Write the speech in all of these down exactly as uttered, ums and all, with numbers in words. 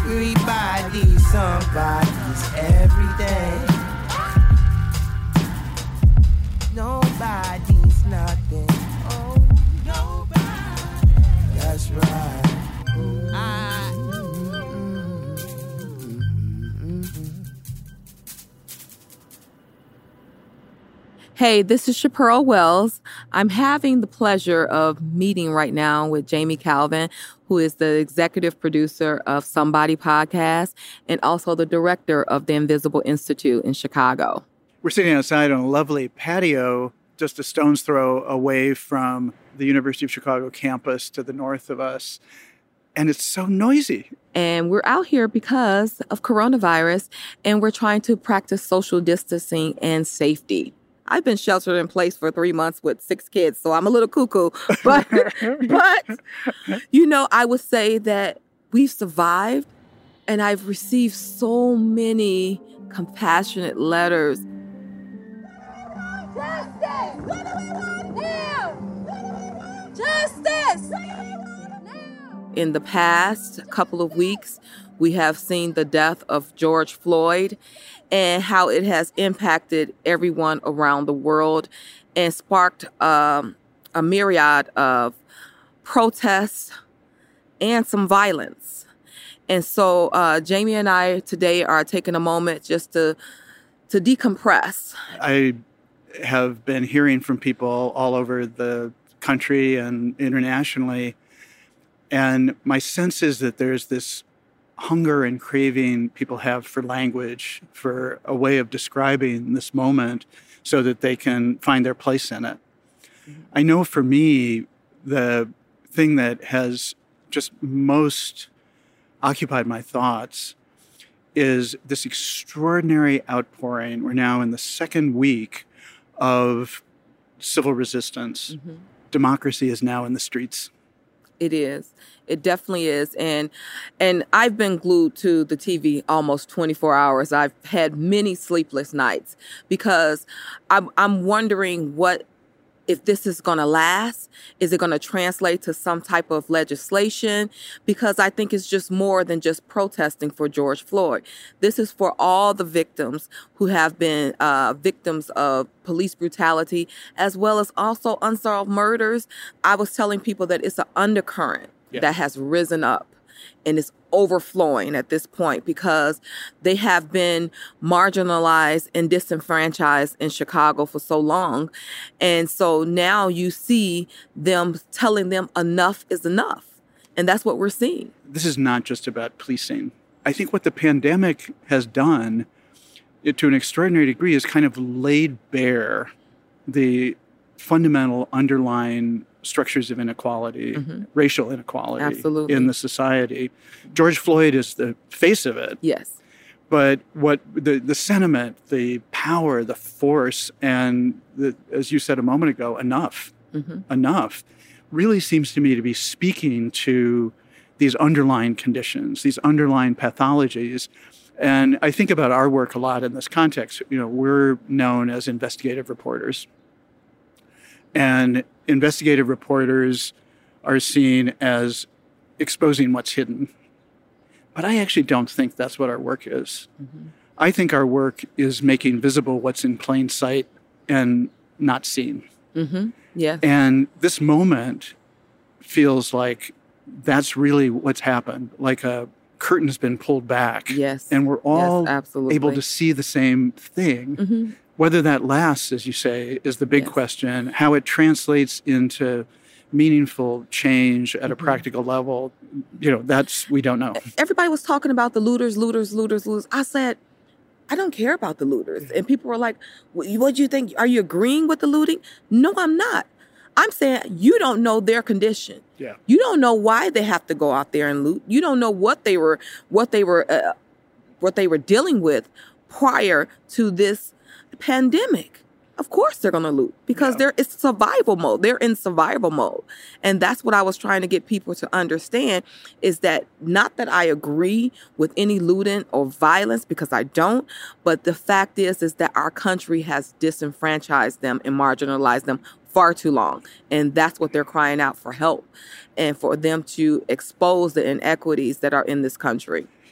Everybody, somebody's every day. Nobody's nothing. Oh, nobody. That's right. I. Hey, this is Chaparral Wells. I'm having the pleasure of meeting right now with Jamie Calvin, who is the executive producer of Somebody Podcast and also the director of the Invisible Institute in Chicago. We're sitting outside on a lovely patio just a stone's throw away from the University of Chicago campus to the north of us. And it's so noisy. And we're out here because of coronavirus, and we're trying to practice social distancing and safety. I've been sheltered in place for three months with six kids, so I'm a little cuckoo. But, but you know, I would say that we've survived, and I've received so many compassionate letters. Justice! What do we want now? What do we want? Justice! What do we want now? In the past couple of weeks, we have seen the death of George Floyd and how it has impacted everyone around the world and sparked um, a myriad of protests and some violence. And so uh, Jamie and I today are taking a moment just to to decompress. I have been hearing from people all over the country and internationally, and my sense is that there's this hunger and craving people have for language, for a way of describing this moment so that they can find their place in it. Mm-hmm. I know for me, the thing that has just most occupied my thoughts is this extraordinary outpouring. We're now in the second week of civil resistance. Mm-hmm. Democracy is now in the streets. It is. It definitely is. And and I've been glued to the T V almost twenty-four hours. I've had many sleepless nights because I'm, I'm wondering what, if this is going to last. Is it going to translate to some type of legislation? Because I think it's just more than just protesting for George Floyd. This is for all the victims who have been uh, victims of police brutality, as well as also unsolved murders. I was telling people that it's an undercurrent yeah. that has risen up and is overflowing at this point because they have been marginalized and disenfranchised in Chicago for so long. And so now you see them telling them enough is enough. And that's what we're seeing. This is not just about policing. I think what the pandemic has done, it, to an extraordinary degree, is kind of laid bare the fundamental underlying structures of inequality, mm-hmm. racial inequality Absolutely. In the society. George Floyd is the face of it. Yes. But what the, the sentiment, the power, the force, and the, as you said a moment ago, enough, mm-hmm. enough, really seems to me to be speaking to these underlying conditions, these underlying pathologies. And I think about our work a lot in this context. You know, we're known as investigative reporters. And investigative reporters are seen as exposing what's hidden. But I actually don't think that's what our work is. Mm-hmm. I think our work is making visible what's in plain sight and not seen. Mm-hmm. Yeah. And this moment feels like that's really what's happened, like a curtain's been pulled back. Yes. And we're all yes, absolutely. able to see the same thing. Mm-hmm. Whether that lasts, as you say, is the big yes. question. How it translates into meaningful change at a mm-hmm. practical level, you know, that's, we don't know. Everybody was talking about the looters, looters, looters, looters. I said, I don't care about the looters. And people were like, what do you think? Are you agreeing with the looting? No, I'm not. I'm saying you don't know their condition. Yeah. You don't know why they have to go out there and loot. You don't know what they were, what they were, uh, what they were dealing with prior to this pandemic. Of course they're going to loot because yeah. they're it's survival mode. They're in survival mode. And that's what I was trying to get people to understand is that not that I agree with any looting or violence because I don't, but the fact is is that our country has disenfranchised them and marginalized them far too long. And that's what they're crying out for help and for them to expose the inequities that are in this country.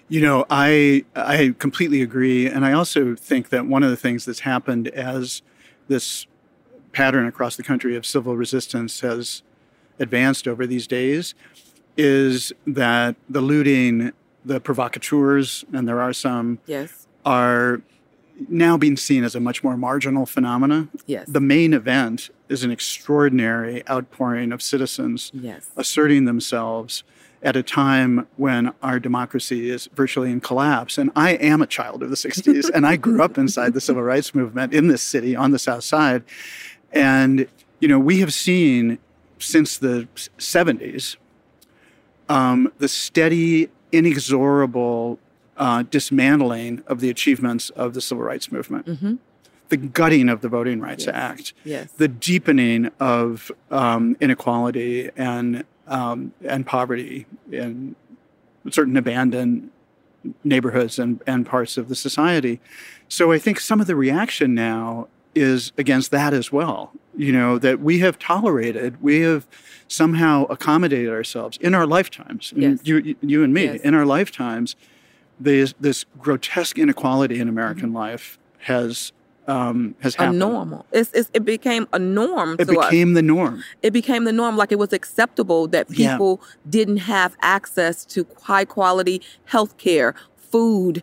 You know, I I completely agree. And I also think that one of the things that's happened as this pattern across the country of civil resistance has advanced over these days is that the looting, the provocateurs, and there are some, Yes. are now being seen as a much more marginal phenomena. Yes. The main event is an extraordinary outpouring of citizens Yes. asserting themselves at a time when our democracy is virtually in collapse. And I am a child of the sixties, and I grew up inside the civil rights movement in this city on the South Side. And, you know, we have seen since the seventies um, the steady, inexorable uh, dismantling of the achievements of the civil rights movement. Mm-hmm. The gutting of the Voting Rights Yes. Act, Yes. the deepening of um, inequality and um, and poverty in certain abandoned neighborhoods and, and parts of the society. So I think some of the reaction now is against that as well. You know, that we have tolerated, we have somehow accommodated ourselves in our lifetimes, Yes. you, you and me, Yes. in our lifetimes, this, this grotesque inequality in American mm-hmm. life has Um, has a happened. normal. It's, it's, it became a norm It to us. became the norm. It became the norm. Like it was acceptable that Yeah. people didn't have access to high quality health care, food,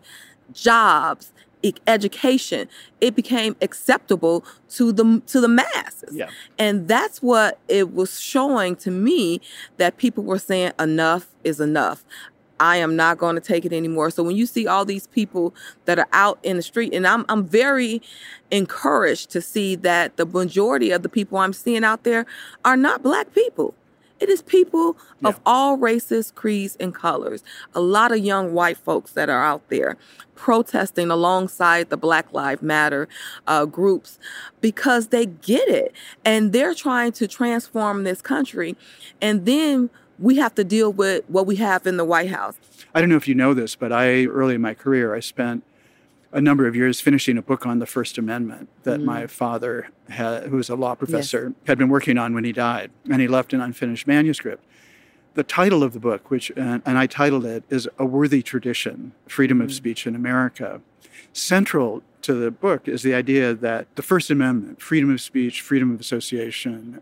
jobs, e- education. It became acceptable to the to the masses. Yeah. And that's what it was showing to me, that people were saying enough is enough. I am not going to take it anymore. So when you see all these people that are out in the street, and I'm I'm very encouraged to see that the majority of the people I'm seeing out there are not Black people. It is people Yeah. of all races, creeds, and colors. A lot of young white folks that are out there protesting alongside the Black Lives Matter uh, groups because they get it. And they're trying to transform this country. And then we have to deal with what we have in the White House. I don't know if you know this, but I, early in my career, I spent a number of years finishing a book on the First Amendment that Mm. my father, had, who was a law professor, had been working on when he died, and he left an unfinished manuscript. The title of the book, which and, and I titled it, is A Worthy Tradition, Freedom of Mm. Speech in America. Central to the book is the idea that the First Amendment, freedom of speech, freedom of association,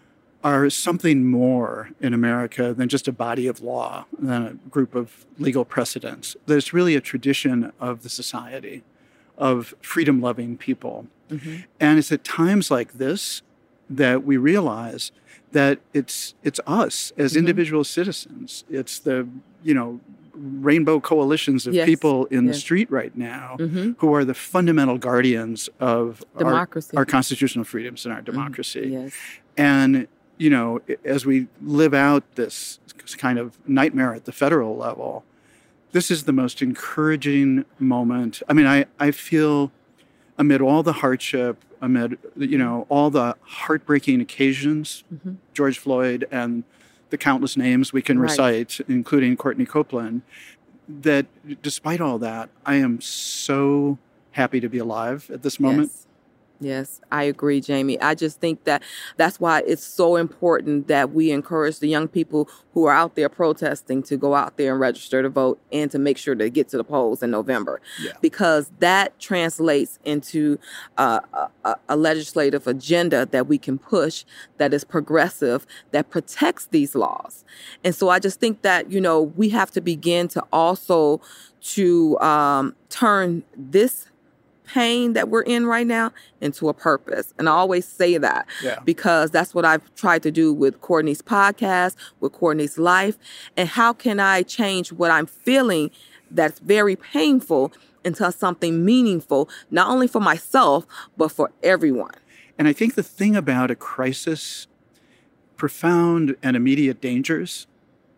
are something more in America than just a body of law, than a group of legal precedents. There's really a tradition of the society, of freedom-loving people. Mm-hmm. And it's at times like this that we realize that it's it's us as Mhm. individual citizens. It's the, you know, rainbow coalitions of Yes. people in the Yes. street right now Mm-hmm. who are the fundamental guardians of our, Democracy. our constitutional freedoms and our democracy. Yes. And, you know, as we live out this kind of nightmare at the federal level, this is the most encouraging moment. I mean, I, I feel amid all the hardship, amid, you know, all the heartbreaking occasions, Mhm. George Floyd and the countless names we can Right. recite, including Courtney Copeland, that despite all that, I am so happy to be alive at this moment. Yes. Yes, I agree, Jamie. I just think that that's why it's so important that we encourage the young people who are out there protesting to go out there and register to vote and to make sure they get to the polls in November. Yeah. Because that translates into uh, a, a legislative agenda that we can push that is progressive, that protects these laws. And so I just think that, you know, we have to begin to also to um, turn this pain that we're in right now into a purpose. And I always say that Yeah. because that's what I've tried to do with Courtney's podcast, with Courtney's life. And how can I change what I'm feeling that's very painful into something meaningful, not only for myself, but for everyone? And I think the thing about a crisis, profound and immediate dangers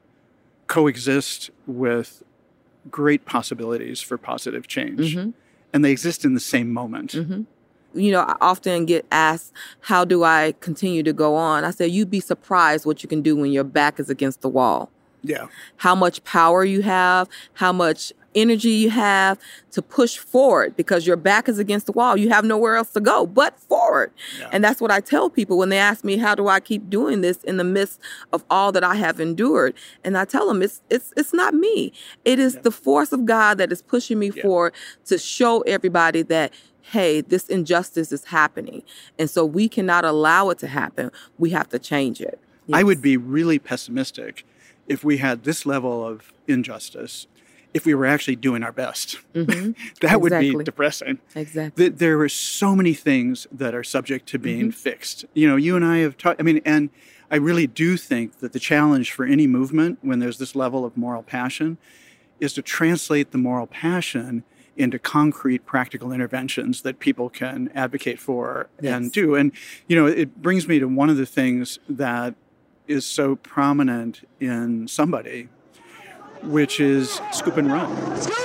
coexist with great possibilities for positive change. Mm-hmm. And they exist in the same moment. Mm-hmm. You know, I often get asked, how do I continue to go on? I say, you'd be surprised what you can do when your back is against the wall. Yeah. How much power you have, how much energy you have to push forward, because your back is against the wall. You have nowhere else to go but forward. Yeah. And that's what I tell people when they ask me, how do I keep doing this in the midst of all that I have endured? And I tell them, it's it's it's not me. It is Yeah. the force of God that is pushing me Yeah. forward to show everybody that, hey, this injustice is happening. And so we cannot allow it to happen. We have to change it. I would Yes. be really pessimistic if we had this level of injustice, if we were actually doing our best. Mhm. That would Exactly. be depressing. Exactly. Th- There are so many things that are subject to being Mhm. fixed. You know, you and I have talked, I mean, and I really do think that the challenge for any movement when there's this level of moral passion is to translate the moral passion into concrete practical interventions that people can advocate for and Yes. do. And, you know, it brings me to one of the things that is so prominent in Somebody, which is Scoop and Run.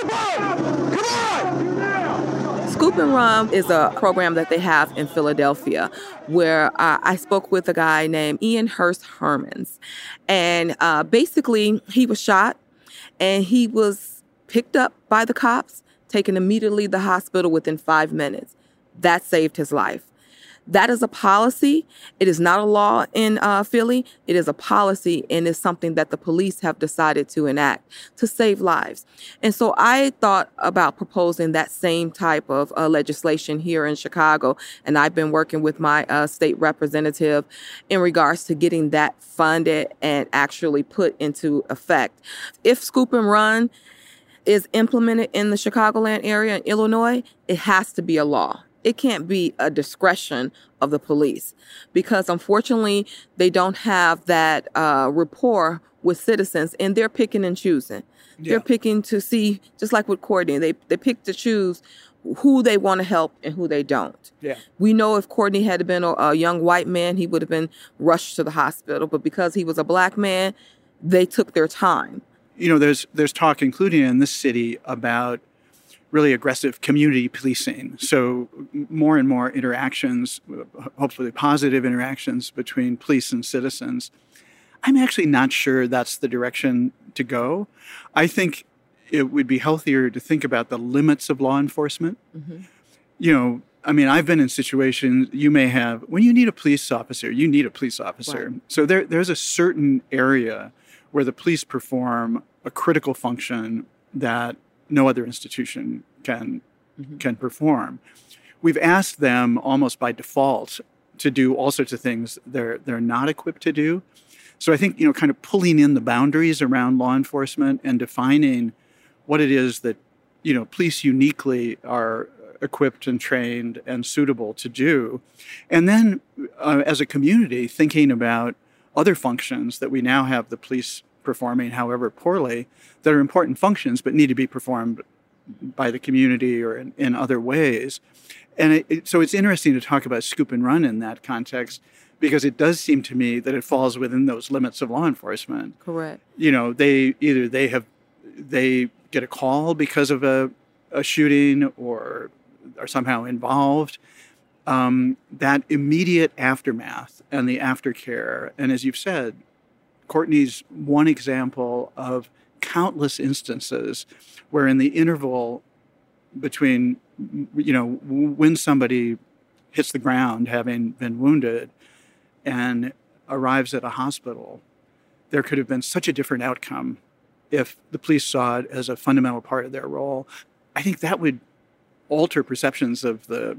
Scoop and Rum is a program that they have in Philadelphia where uh, I spoke with a guy named Ian Hurst Hermans. And uh, basically, he was shot and he was picked up by the cops, taken immediately to the hospital within five minutes. That saved his life. That is a policy. It is not a law in uh, Philly. It is a policy, and it's something that the police have decided to enact to save lives. And so I thought about proposing that same type of uh, legislation here in Chicago, and I've been working with my uh, state representative in regards to getting that funded and actually put into effect. If Scoop and Run is implemented in the Chicagoland area in Illinois, it has to be a law. It can't be a discretion of the police, because unfortunately they don't have that uh, rapport with citizens, and they're picking and choosing. Yeah. They're picking to see, just like with Courtney, they they pick to choose who they want to help and who they don't. Yeah. We know if Courtney had been a, a young white man, he would have been rushed to the hospital, but because he was a black man, they took their time. You know, there's there's talk, including in this city, about really aggressive community policing. So more and more interactions, hopefully positive interactions between police and citizens. I'm actually not sure that's the direction to go. I think it would be healthier to think about the limits of law enforcement. Mm-hmm. You know, I mean, I've been in situations you may have, when you need a police officer, you need a police officer. Right. So there, there's a certain area where the police perform a critical function that no other institution can Mm-hmm. can perform. We've asked them almost by default to do all sorts of things they're they're not equipped to do. So I think, you know, kind of pulling in the boundaries around law enforcement and defining what it is that, you know, police uniquely are equipped and trained and suitable to do. And then uh, as a community, thinking about other functions that we now have the police performing, however poorly, that are important functions but need to be performed by the community or in, in other ways. And it, it, so it's interesting to talk about Scoop and Run in that context, because it does seem to me that it falls within those limits of law enforcement. Correct. You know, they either they have they get a call because of a, a shooting or are somehow involved. Um, that immediate aftermath and the aftercare, and as you've said, Courtney's one example of countless instances where in the interval between, you know, when somebody hits the ground having been wounded and arrives at a hospital, there could have been such a different outcome if the police saw it as a fundamental part of their role. I think that would alter perceptions of the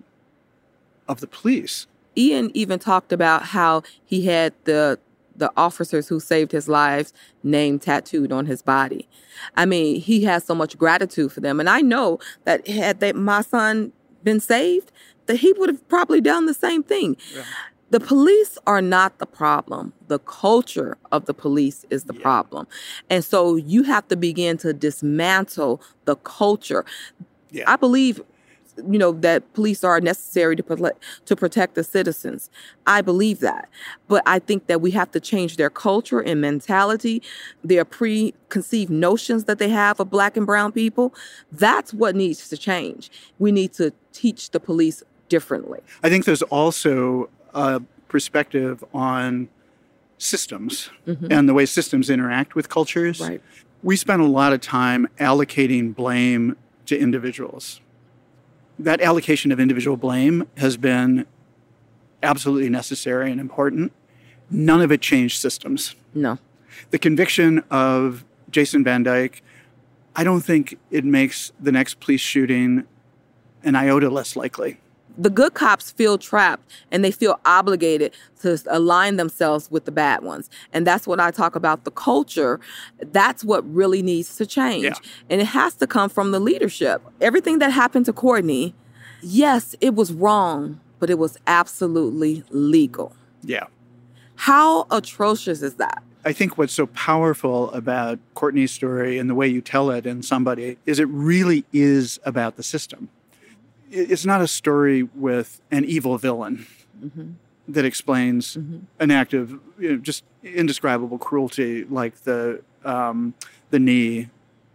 of the police. Ian even talked about how he had the the officers who saved his lives name tattooed on his body. I mean, he has so much gratitude for them. And I know that had that my son been saved, that he would have probably done the same thing. Yeah. The police are not the problem. The culture of the police is the Yeah. problem. And so you have to begin to dismantle the culture. Yeah. I believe, you know, that police are necessary to protect, to protect the citizens. I believe that. But I think that we have to change their culture and mentality, their preconceived notions that they have of black and brown people. That's what needs to change. We need to teach the police differently. I think there's also a perspective on systems Mhm. and the way systems interact with cultures. Right. We spend a lot of time allocating blame to individuals. That allocation of individual blame has been absolutely necessary and important. None of it changed systems. No. The conviction of Jason Van Dyke, I don't think it makes the next police shooting an iota less likely. The good cops feel trapped and they feel obligated to align themselves with the bad ones. And that's what I talk about, the culture. That's what really needs to change. Yeah. And it has to come from the leadership. Everything that happened to Courtney, yes, it was wrong, but it was absolutely legal. Yeah. How atrocious is that? I think what's so powerful about Courtney's story and the way you tell it in Somebody is it really is about the system. It's not a story with an evil villain mm-hmm. that explains mm-hmm. an act of you know, just indescribable cruelty, like the um, the knee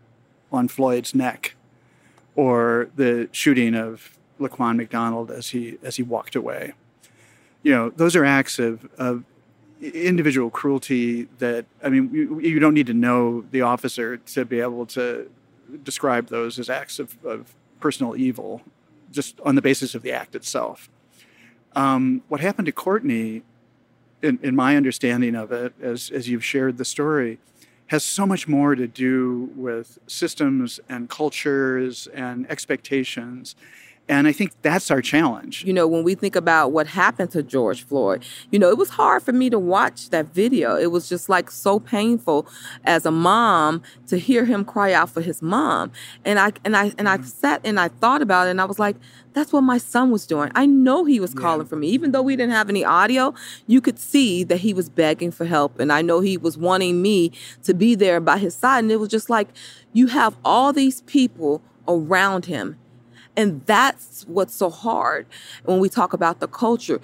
on Floyd's neck, or the shooting of Laquan McDonald as he as he walked away. You know, those are acts of, of individual cruelty that, I mean, you, you don't need to know the officer to be able to describe those as acts of, of personal evil, just on the basis of the act itself. Um, what happened to Courtney, in, in my understanding of it, as, as you've shared the story, has so much more to do with systems and cultures and expectations. And I think that's our challenge. You know, when we think about what happened to George Floyd, you know, it was hard for me to watch that video. It was just like so painful as a mom to hear him cry out for his mom. And I and I and I sat and I thought about it and I was like, that's what my son was doing. I know he was calling Yeah. for me. Even though we didn't have any audio, you could see that he was begging for help. And I know he was wanting me to be there by his side. And it was just like, you have all these people around him. And that's what's so hard when we talk about the culture.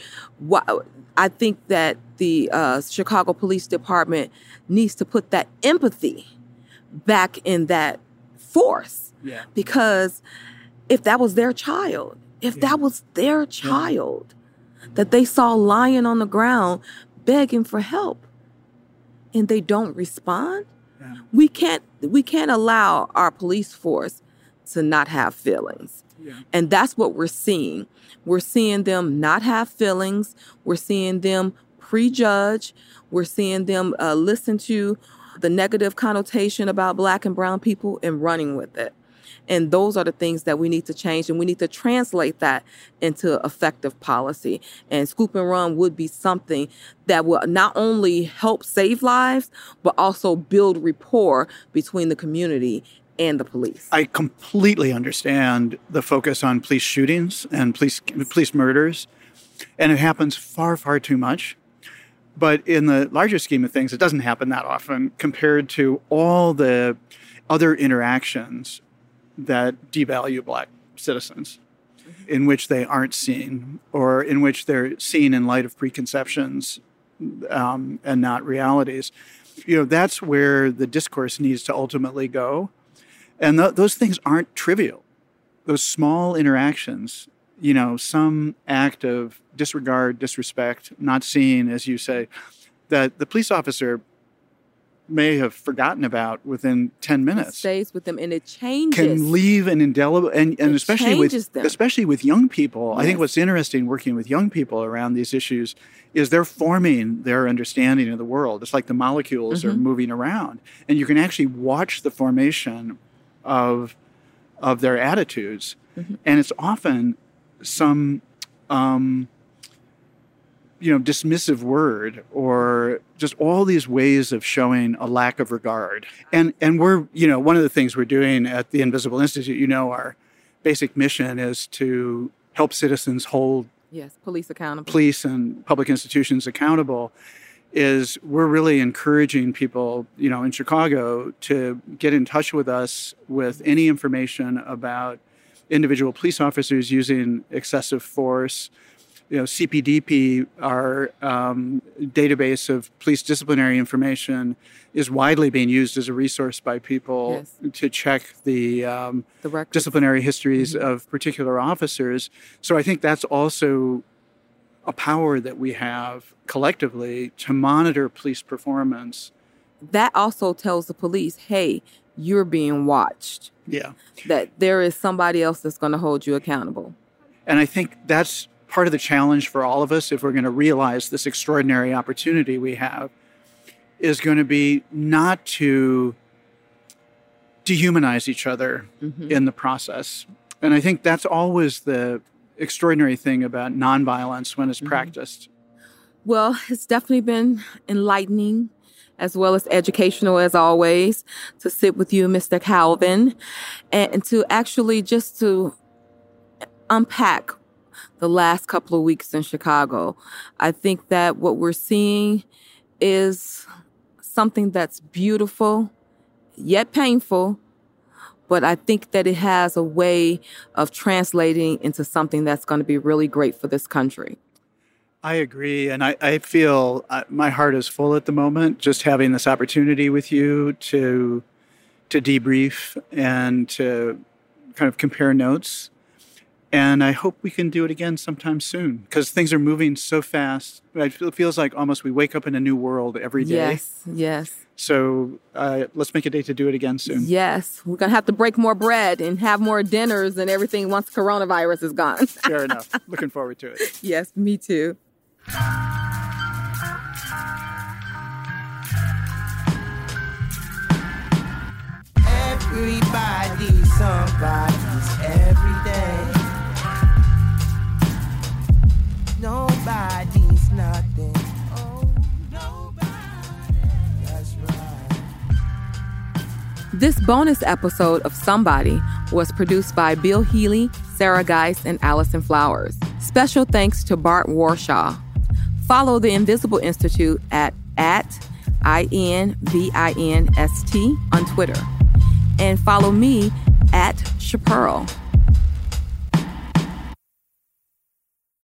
I think that the uh, Chicago Police Department needs to put that empathy back in that force. Yeah. Because if that was their child, if Yeah. that was their child that they saw lying on the ground begging for help and they don't respond, Yeah. we can't we can't allow our police force to not have feelings. Yeah. And that's what we're seeing. We're seeing them not have feelings. We're seeing them prejudge. We're seeing them uh, listen to the negative connotation about Black and brown people and running with it. And those are the things that we need to change, and we need to translate that into effective policy. And Scoop and Run would be something that will not only help save lives, but also build rapport between the community and the police. I completely understand the focus on police shootings and police police murders, and it happens far, far too much. But in the larger scheme of things, it doesn't happen that often compared to all the other interactions that devalue Black citizens, in which they aren't seen, or in which they're seen in light of preconceptions um, and not realities. You know, that's where the discourse needs to ultimately go. And th- those things aren't trivial. Those small interactions, you know, some act of disregard, disrespect, not seen, as you say, that the police officer may have forgotten about within ten minutes. It stays with them and it changes. Can leave an indelible, and, and It especially with changes them. especially with young people. I think Yes. what's interesting working with young people around these issues is they're forming their understanding of the world. It's like the molecules are Mhm. moving around, and you can actually watch the formation of of their attitudes, Mhm. and it's often some um, you know dismissive word, or just all these ways of showing a lack of regard. And and we're you know one of the things we're doing at the Invisible Institute, you know, our basic mission is to help citizens hold Yes, police accountable. police and public institutions accountable. Is we're really encouraging people, you know, in Chicago to get in touch with us with any information about individual police officers using excessive force. You know, C P D P, our um, database of police disciplinary information, is widely being used as a resource by people Yes. to check the um, The records. disciplinary histories Mhm. of particular officers. So I think that's also a power that we have collectively to monitor police performance. That also tells the police, hey, you're being watched. Yeah. That there is somebody else that's going to hold you accountable. And I think that's part of the challenge for all of us if we're going to realize this extraordinary opportunity we have is going to be not to dehumanize each other mm-hmm. in the process. And I think that's always the extraordinary thing about nonviolence when it's mm-hmm. practiced. Well, it's definitely been enlightening as well as educational as always to sit with you, Mister Calvin, and to actually just to unpack the last couple of weeks in Chicago. I think that what we're seeing is something that's beautiful, yet painful, but I think that it has a way of translating into something that's going to be really great for this country. I agree. And I, I feel uh, my heart is full at the moment, just having this opportunity with you to to debrief and to kind of compare notes. And I hope we can do it again sometime soon because things are moving so fast. It feels like almost we wake up in a new world every day. Yes, yes. So uh, let's make a date to do it again soon. Yes. We're going to have to break more bread and have more dinners and everything once coronavirus is gone. Fair enough. Looking forward to it. Yes, me too. Everybody, somebody's every day. Nobody's nothing. Oh, nobody. That's right. This bonus episode of Somebody was produced by Bill Healy, Sarah Geis, and Allison Flowers. Special thanks to Bart Warshaw. Follow the Invisible Institute at, at I N V I N S T on Twitter. And follow me at Chapearl.